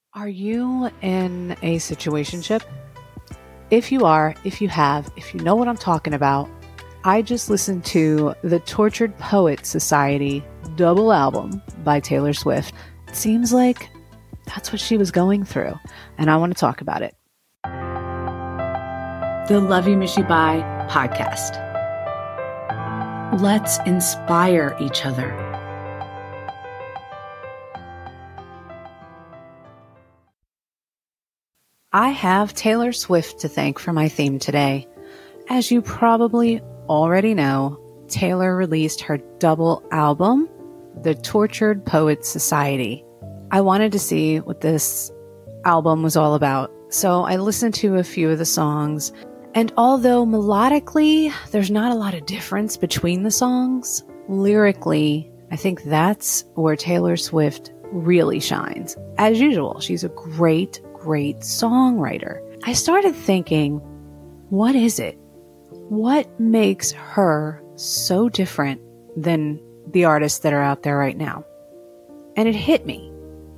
Are you in a situationship? If you are, if you have, if you know what I'm talking about, I just listened to the Tortured Poets Society double album by Taylor Swift. It seems like that's what she was going through, and I want to talk about it. The Love You Miss You Bye podcast. Let's inspire each other. I have Taylor Swift to thank for my theme today. As you probably already know, Taylor released her double album, The Tortured Poets Society. I wanted to see what this album was all about, so I listened to a few of the songs, and although melodically there's not a lot of difference between the songs, lyrically, I think that's where Taylor Swift really shines. As usual, she's a great songwriter. I started thinking, what is it? What makes her so different than the artists that are out there right now? And it hit me.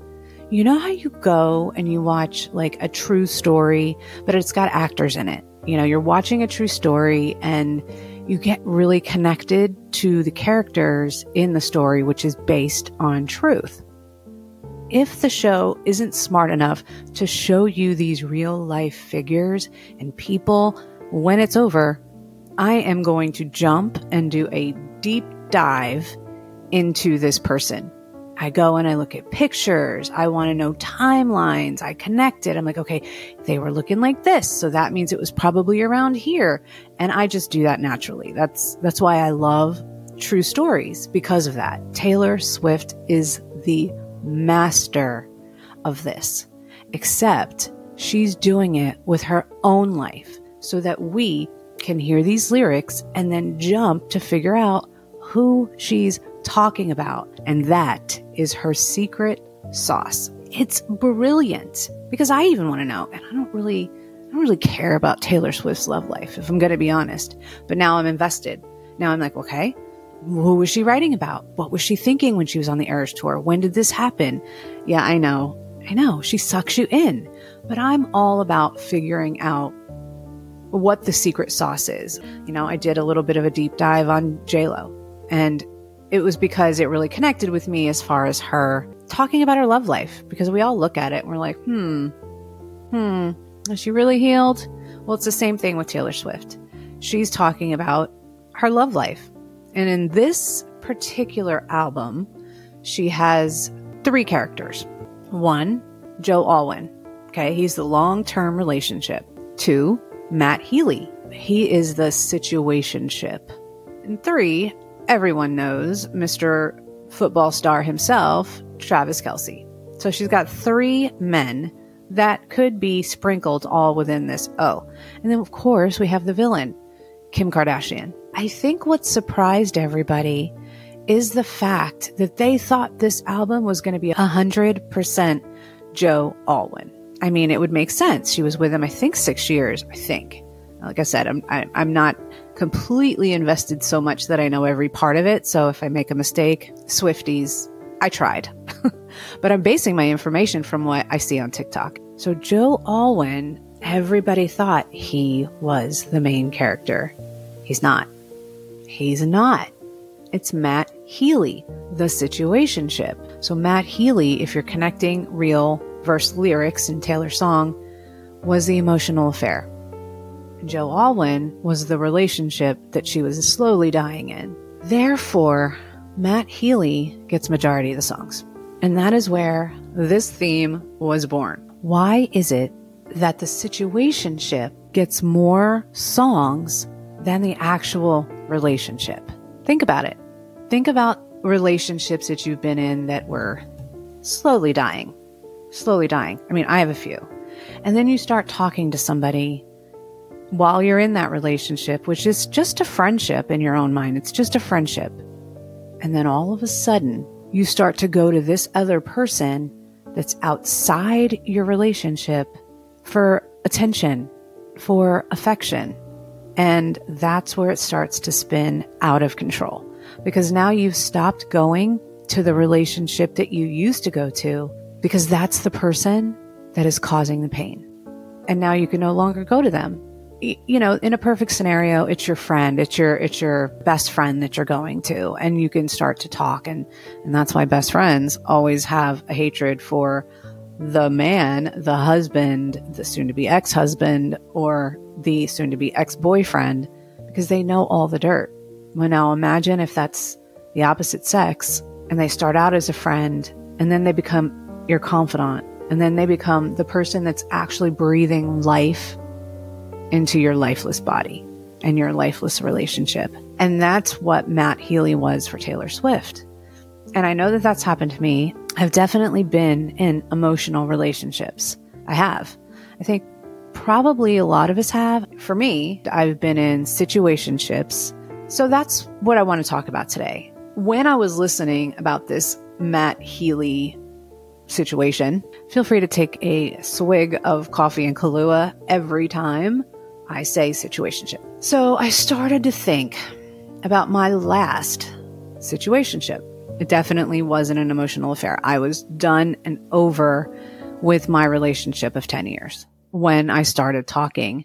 You know how you go and you watch like a true story, but it's got actors in it. You know, you're watching a true story and you get really connected to the characters in the story, which is based on truth. If the show isn't smart enough to show you these real life figures and people, when it's over, I am going to jump and do a deep dive into this person. I go and I look at pictures. I want to know timelines. I connect it. I'm like, okay, they were looking like this, so that means it was probably around here. And I just do that naturally. That's why I love true stories, because of that. Taylor Swift is the master of this, except she's doing it with her own life so that we can hear these lyrics and then jump to figure out who she's talking about. And that is her secret sauce. It's brilliant, because I even want to know, and I don't really care about Taylor Swift's love life, if I'm going to be honest, but now I'm invested. Now I'm like, okay, who was she writing about? What was she thinking when she was on the Eras Tour? When did this happen? Yeah, I know. She sucks you in. But I'm all about figuring out what the secret sauce is. You know, I did a little bit of a deep dive on J-Lo, and it was because it really connected with me as far as her talking about her love life, because we all look at it and we're like, is she really healed? Well, it's the same thing with Taylor Swift. She's talking about her love life. And in this particular album, she has 3 characters. 1, Joe Alwyn. Okay, he's the long-term relationship. 2, Matt Healy. He is the situationship. And 3, everyone knows Mr. Football star himself, Travis Kelce. So she's got 3 men that could be sprinkled all within this O. And then, of course, we have the villain, Kim Kardashian. I think what surprised everybody is the fact that they thought this album was going to be 100% Joe Alwyn. I mean, it would make sense. She was with him, I think, 6 years, I think. Like I said, I'm not completely invested so much that I know every part of it. So if I make a mistake, Swifties, I tried. But I'm basing my information from what I see on TikTok. So Joe Alwyn, everybody thought he was the main character. He's not. He's not. It's Matt Healy, the situationship. So Matt Healy, if you're connecting real verse lyrics in Taylor's song, was the emotional affair. Joe Alwyn was the relationship that she was slowly dying in. Therefore, Matt Healy gets majority of the songs. And that is where this theme was born. Why is it that the situationship gets more songs than the actual relationship? Think about it. Think about relationships that you've been in that were slowly dying. I mean, I have a few. And then you start talking to somebody while you're in that relationship, which is just a friendship in your own mind. It's just a friendship. And then all of a sudden, you start to go to this other person that's outside your relationship for attention, for affection. And that's where it starts to spin out of control, because now you've stopped going to the relationship that you used to go to because that's the person that is causing the pain. And now you can no longer go to them. You know, in a perfect scenario, it's your friend, it's your best friend that you're going to, and you can start to talk. And that's why best friends always have a hatred for the man, the husband, the soon to be ex-husband, or the soon to be ex-boyfriend, because they know all the dirt. Well, now imagine if that's the opposite sex and they start out as a friend and then they become your confidant, and then they become the person that's actually breathing life into your lifeless body and your lifeless relationship. And that's what Matt Healy was for Taylor Swift. And I know that that's happened to me. I've definitely been in emotional relationships. I have. I think probably a lot of us have. For me, I've been in situationships. So that's what I want to talk about today. When I was listening about this Matt Healy situation, feel free to take a swig of coffee and Kahlua every time I say situationship. So I started to think about my last situationship. It definitely wasn't an emotional affair. I was done and over with my relationship of 10 years when I started talking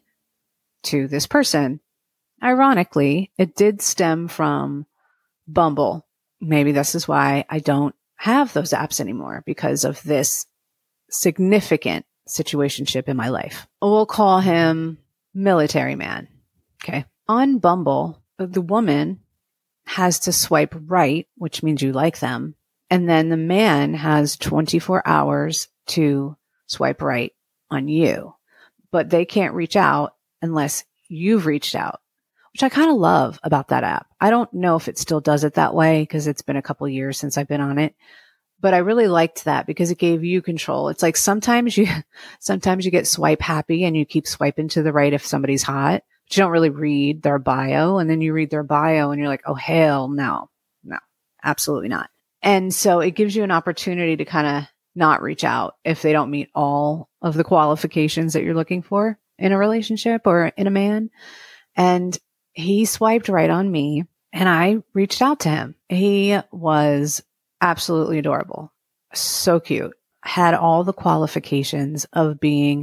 to this person. Ironically, it did stem from Bumble. Maybe this is why I don't have those apps anymore, because of this significant situationship in my life. We'll call him Military Man. Okay. On Bumble, the woman has to swipe right, which means you like them. And then the man has 24 hours to swipe right on you, but they can't reach out unless you've reached out, which I kind of love about that app. I don't know if it still does it that way because it's been a couple years since I've been on it, but I really liked that because it gave you control. It's like sometimes you get swipe happy and you keep swiping to the right if somebody's hot, but you don't really read their bio. And then you read their bio and you're like, oh, hell no, absolutely not. And so it gives you an opportunity to kind of not reach out if they don't meet all of the qualifications that you're looking for in a relationship or in a man. And he swiped right on me and I reached out to him. He was absolutely adorable. So cute. Had all the qualifications of being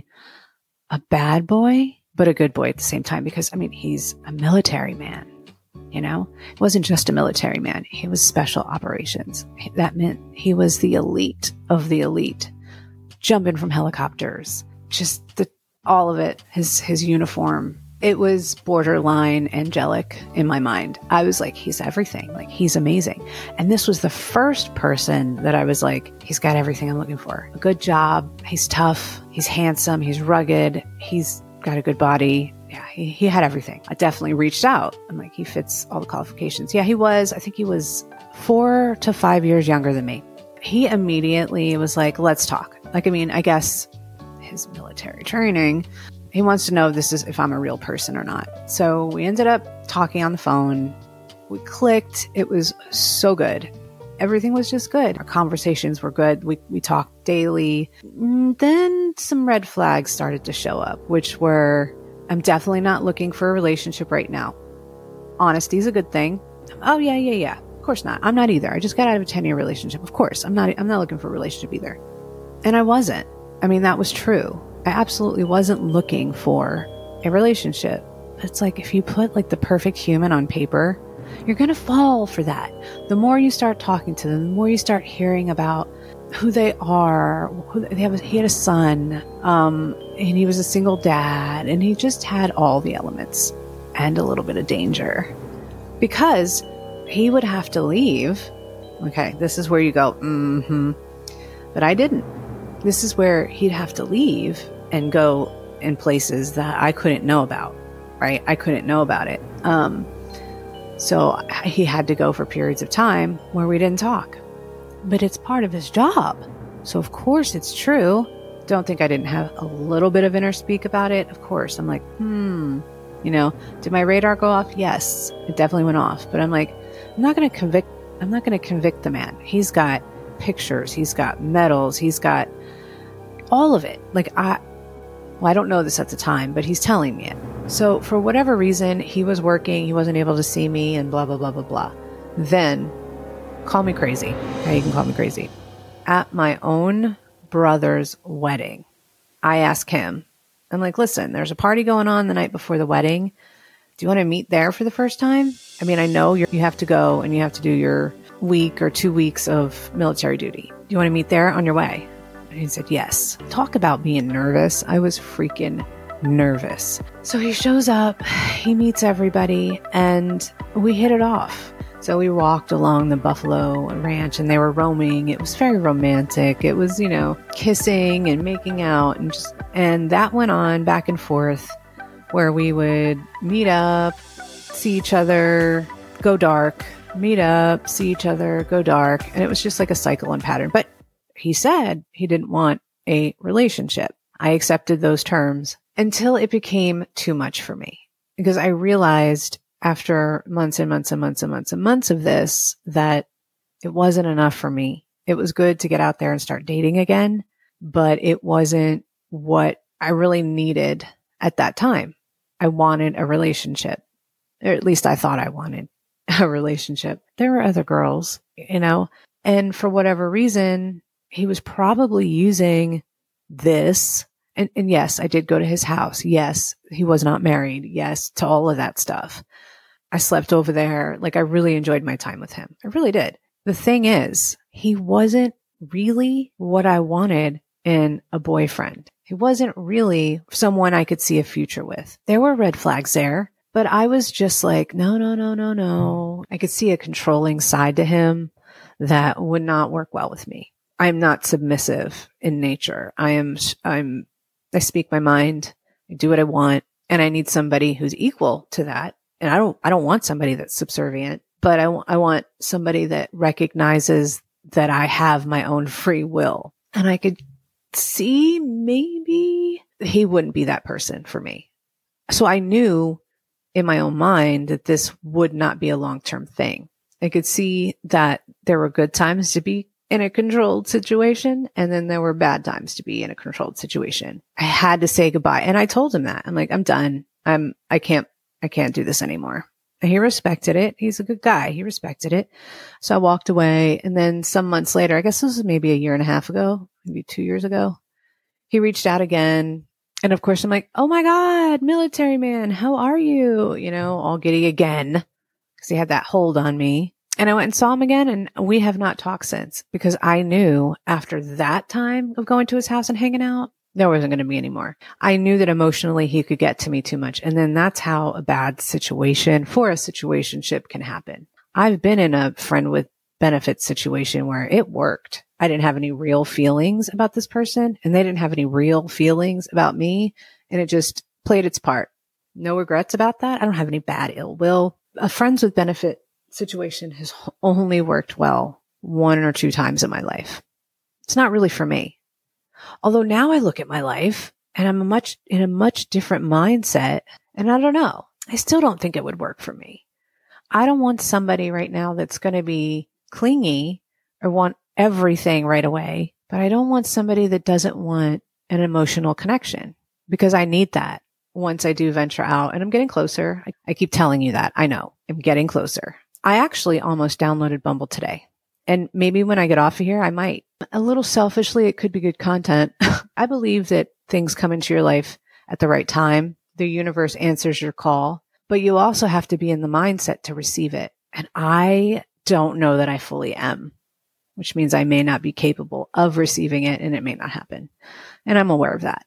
a bad boy, but a good boy at the same time, because I mean, he's a military man, you know, he wasn't just a military man. He was special operations. That meant he was the elite of the elite, jumping from helicopters, just all of it, his uniform. It was borderline angelic in my mind. I was like, he's everything. Like, he's amazing. And this was the first person that I was like, he's got everything I'm looking for. A good job. He's tough. He's handsome. He's rugged. He's got a good body. Yeah, he had everything. I definitely reached out. I'm like, he fits all the qualifications. Yeah, I think he was 4 to 5 years younger than me. He immediately was like, let's talk. Like, I mean, I guess his military training, he wants to know if I'm a real person or not. So we ended up talking on the phone. We clicked. It was so good. Everything was just good. Our conversations were good. We talked daily. Then some red flags started to show up, which were, I'm definitely not looking for a relationship right now. Honesty is a good thing. Oh, yeah. Of course not. I'm not either. I just got out of a 10-year relationship. Of course, I'm not looking for a relationship either. And I wasn't. I mean, that was true. I absolutely wasn't looking for a relationship. It's like, if you put like the perfect human on paper, you're going to fall for that. The more you start talking to them, the more you start hearing about who they are. He had a son, and he was a single dad, and he just had all the elements and a little bit of danger because he would have to leave. Okay, this is where you go, but I didn't. This is where he'd have to leave and go in places that I couldn't know about, right? I couldn't know about it. So he had to go for periods of time where we didn't talk. But it's part of his job. So of course it's true. Don't think I didn't have a little bit of inner speak about it. Of course, I'm like, did my radar go off? Yes, it definitely went off. But I'm like, I'm not going to convict the man. He's got pictures. He's got medals. He's got all of it. Like, I don't know this at the time, but he's telling me it. So for whatever reason, he was working, he wasn't able to see me, and blah, blah, blah, blah, blah. Then, call me crazy. Okay, you can call me crazy. At my own brother's wedding. I ask him, I'm like, listen, there's a party going on the night before the wedding. Do you want to meet there for the first time? I mean, I know you have to go and you have to do your week or 2 weeks of military duty. Do you want to meet there on your way? And he said, yes. Talk about being nervous. I was freaking nervous. So he shows up, he meets everybody, and we hit it off. So we walked along the buffalo ranch and they were roaming. It was very romantic. It was, kissing and making out and that went on back and forth where we would meet up, see each other, go dark, meet up, see each other, go dark. And it was just like a cycle and pattern. But he said he didn't want a relationship. I accepted those terms until it became too much for me because I realized after months and months and months and months and months of this, that it wasn't enough for me. It was good to get out there and start dating again, but it wasn't what I really needed at that time. I wanted a relationship, or at least I thought I wanted a relationship. There were other girls, and for whatever reason, he was probably using this. And yes, I did go to his house. Yes, he was not married. Yes, to all of that stuff. I slept over there. Like I really enjoyed my time with him. I really did. The thing is, he wasn't really what I wanted in a boyfriend. He wasn't really someone I could see a future with. There were red flags there, but I was just like, no, no, no, no, no. I could see a controlling side to him that would not work well with me. I'm not submissive in nature. I speak my mind. I do what I want, and I need somebody who's equal to that. And I don't want somebody that's subservient, but I want somebody that recognizes that I have my own free will. And I could see maybe he wouldn't be that person for me. So I knew in my own mind that this would not be a long-term thing. I could see that there were good times to be in a controlled situation, and then there were bad times to be in a controlled situation. I had to say goodbye. And I told him that. I'm like, I'm done. I can't do this anymore. And he respected it. He's a good guy. He respected it. So I walked away. And then some months later, I guess this was maybe a year and a half ago, maybe 2 years ago, he reached out again. And of course I'm like, oh my God, military man, how are you? All giddy again because he had that hold on me. And I went and saw him again, and we have not talked since because I knew after that time of going to his house and hanging out, there wasn't going to be any more. I knew that emotionally he could get to me too much. And then that's how a bad situation for a situationship can happen. I've been in a friend with benefits situation where it worked. I didn't have any real feelings about this person, and they didn't have any real feelings about me. And it just played its part. No regrets about that. I don't have any bad ill will. A friends with benefit situation has only worked well 1 or 2 times in my life. It's not really for me. Although now I look at my life and I'm in a much different mindset, and I don't know. I still don't think it would work for me. I don't want somebody right now that's going to be clingy or want everything right away, but I don't want somebody that doesn't want an emotional connection because I need that once I do venture out, and I'm getting closer. I keep telling you that. I know I'm getting closer. I actually almost downloaded Bumble today. And maybe when I get off of here, I might. A little selfishly, it could be good content. I believe that things come into your life at the right time. The universe answers your call, but you also have to be in the mindset to receive it. And I don't know that I fully am, which means I may not be capable of receiving it, and it may not happen. And I'm aware of that.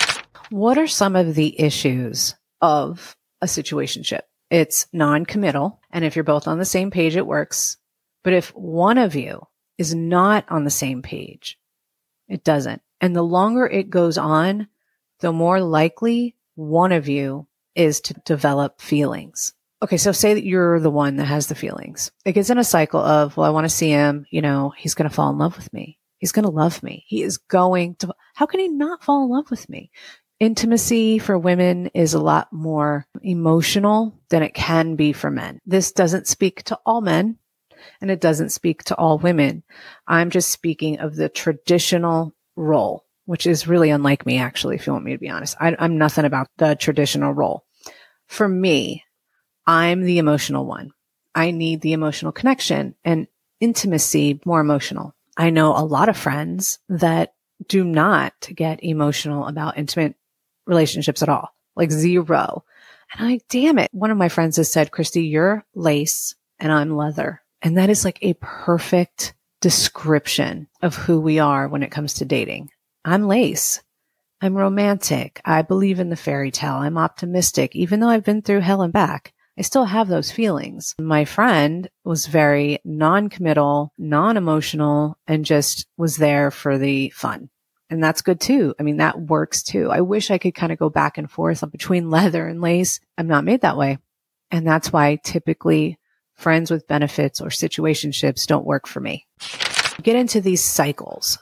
What are some of the issues of a situationship? It's non-committal. And if you're both on the same page, it works. But if one of you is not on the same page, it doesn't. And the longer it goes on, the more likely one of you is to develop feelings. Okay, so say that you're the one that has the feelings. It gets in a cycle of, well, I want to see him, he's going to fall in love with me. He's going to love me. He is going to, how can he not fall in love with me? Intimacy for women is a lot more emotional than it can be for men. This doesn't speak to all men, and it doesn't speak to all women. I'm just speaking of the traditional role, which is really unlike me, actually, if you want me to be honest. I'm nothing about the traditional role. For me, I'm the emotional one. I need the emotional connection and intimacy, more emotional. I know a lot of friends that do not get emotional about intimate relationships at all. Like zero. And I'm like, damn it. One of my friends has said, Christy, you're lace and I'm leather. And that is like a perfect description of who we are when it comes to dating. I'm lace. I'm romantic. I believe in the fairy tale. I'm optimistic. Even though I've been through hell and back, I still have those feelings. My friend was very non-committal, non-emotional, and just was there for the fun. And that's good too. I mean, that works too. I wish I could kind of go back and forth between leather and lace. I'm not made that way. And that's why typically friends with benefits or situationships don't work for me. Get into these cycles.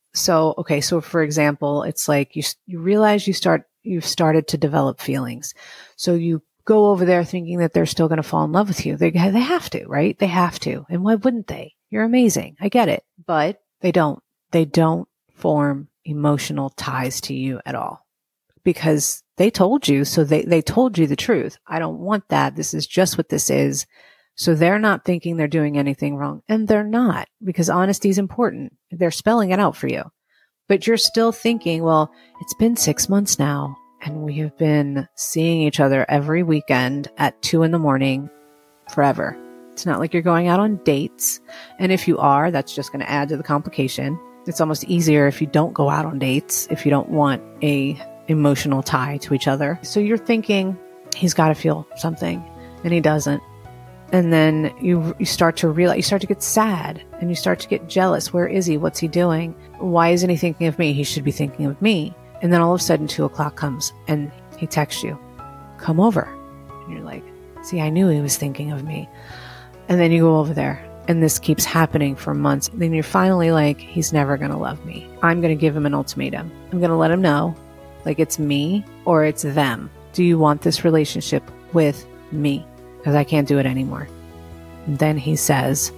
So for example, it's like you realize you've started to develop feelings. So you go over there thinking that they're still going to fall in love with you. They have to, right? They have to. And why wouldn't they? You're amazing. I get it. But they don't. They don't form emotional ties to you at all because they told you. So they told you the truth. I don't want that. This is just what this is. So they're not thinking they're doing anything wrong. And they're not, because honesty is important. They're spelling it out for you. But you're still thinking, well, it's been 6 months now and we have been seeing each other every weekend at 2 a.m. forever. It's not like you're going out on dates. And if you are, that's just going to add to the complication. It's almost easier if you don't go out on dates, if you don't want a emotional tie to each other. So you're thinking he's got to feel something and he doesn't. And then you start to realize, you start to get sad and you start to get jealous. Where is he? What's he doing? Why isn't he thinking of me? He should be thinking of me. And then all of a sudden 2 o'clock comes and he texts you, come over. And you're like, see, I knew he was thinking of me. And then you go over there and this keeps happening for months. And then you're finally like, he's never going to love me. I'm going to give him an ultimatum. I'm going to let him know, like, it's me or it's them. Do you want this relationship with me? Because I can't do it anymore. And then he says,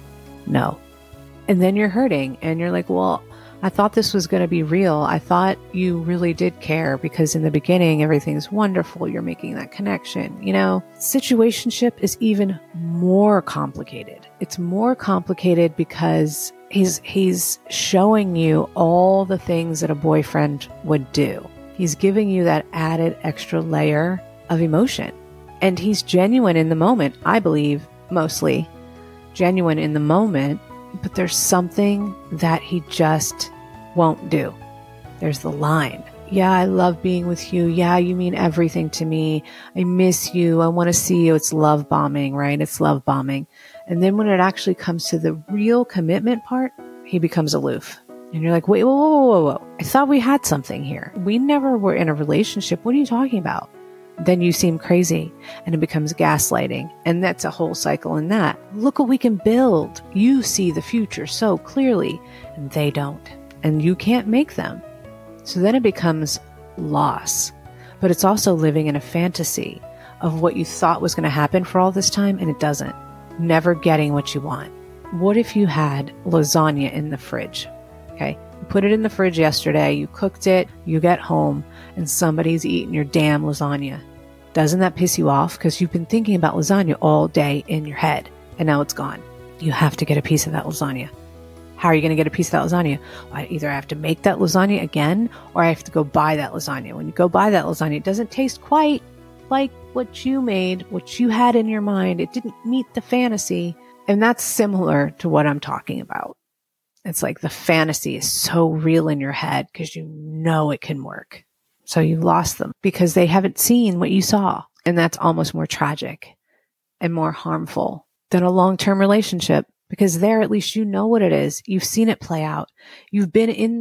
no. And then you're hurting and you're like, well, I thought this was going to be real. I thought you really did care because in the beginning, everything's wonderful. You're making that connection. You know, situationship is even more complicated. It's more complicated because he's showing you all the things that a boyfriend would do. He's giving you that added extra layer of emotion. And he's genuine in the moment, I believe, mostly genuine in the moment, but there's something that he just won't do. There's the line. Yeah, I love being with you. Yeah, you mean everything to me. I miss you. I want to see you. It's love bombing, right? It's love bombing. And then when it actually comes to the real commitment part, he becomes aloof. And you're like, wait, whoa. I thought we had something here. We never were in a relationship. What are you talking about? Then you seem crazy and it becomes gaslighting. And that's a whole cycle in that. Look what we can build. You see the future so clearly and they don't. And you can't make them. So then it becomes loss. But it's also living in a fantasy of what you thought was going to happen for all this time and it doesn't. Never getting what you want. What if you had lasagna in the fridge? Okay. You put it in the fridge yesterday, you cooked it, you get home, and somebody's eating your damn lasagna. Doesn't that piss you off? Because you've been thinking about lasagna all day in your head, and now it's gone. You have to get a piece of that lasagna. How are you going to get a piece of that lasagna? Well, either I have to make that lasagna again, or I have to go buy that lasagna. When you go buy that lasagna, it doesn't taste quite like what you made, what you had in your mind. It didn't meet the fantasy. And that's similar to what I'm talking about. It's like the fantasy is so real in your head because you know it can work. So you lost them because they haven't seen what you saw. And that's almost more tragic and more harmful than a long-term relationship because there at least you know what it is. You've seen it play out. You've been in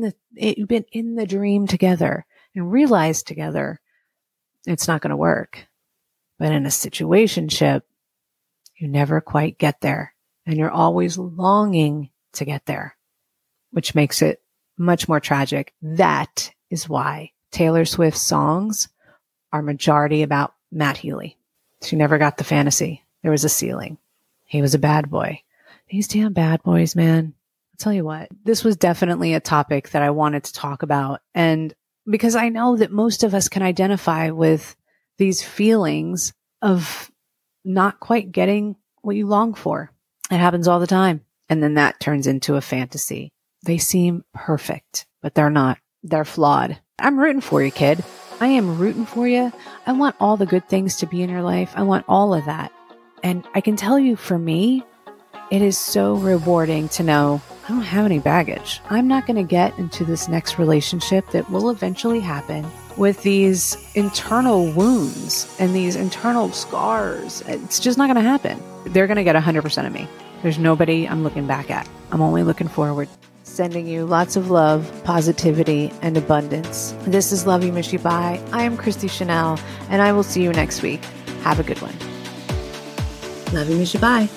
the dream together and realized together it's not going to work. But in a situationship, you never quite get there and you're always longing to get there, which makes it much more tragic. That is why Taylor Swift's songs are majority about Matt Healy. She never got the fantasy. There was a ceiling. He was a bad boy. These damn bad boys, man. I'll tell you what, this was definitely a topic that I wanted to talk about. And because I know that most of us can identify with these feelings of not quite getting what you long for. It happens all the time. And then that turns into a fantasy. They seem perfect, but they're not. They're flawed. I'm rooting for you, kid. I am rooting for you. I want all the good things to be in your life. I want all of that. And I can tell you, for me, it is so rewarding to know I don't have any baggage. I'm not going to get into this next relationship that will eventually happen with these internal wounds and these internal scars. It's just not going to happen. They're going to get 100% of me. There's nobody I'm looking back at. I'm only looking forward. Sending you lots of love, positivity, and abundance. This is Love You, Miss You, Bye. I am Christy Chanel, and I will see you next week. Have a good one. Love You, Miss You, Bye.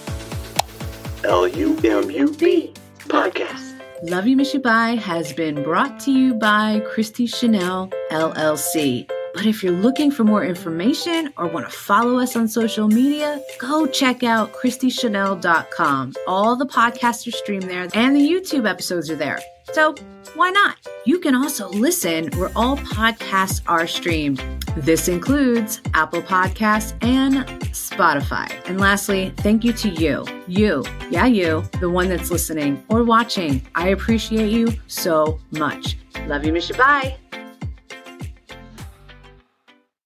LUMUB Podcast. Love You, Miss You, Bye has been brought to you by Christy Chanel, LLC. But if you're looking for more information or want to follow us on social media, go check out ChristyChanel.com. All the podcasts are streamed there and the YouTube episodes are there. So why not? You can also listen where all podcasts are streamed. This includes Apple Podcasts and Spotify. And lastly, thank you to you, the one that's listening or watching. I appreciate you so much. Love you, miss you, bye.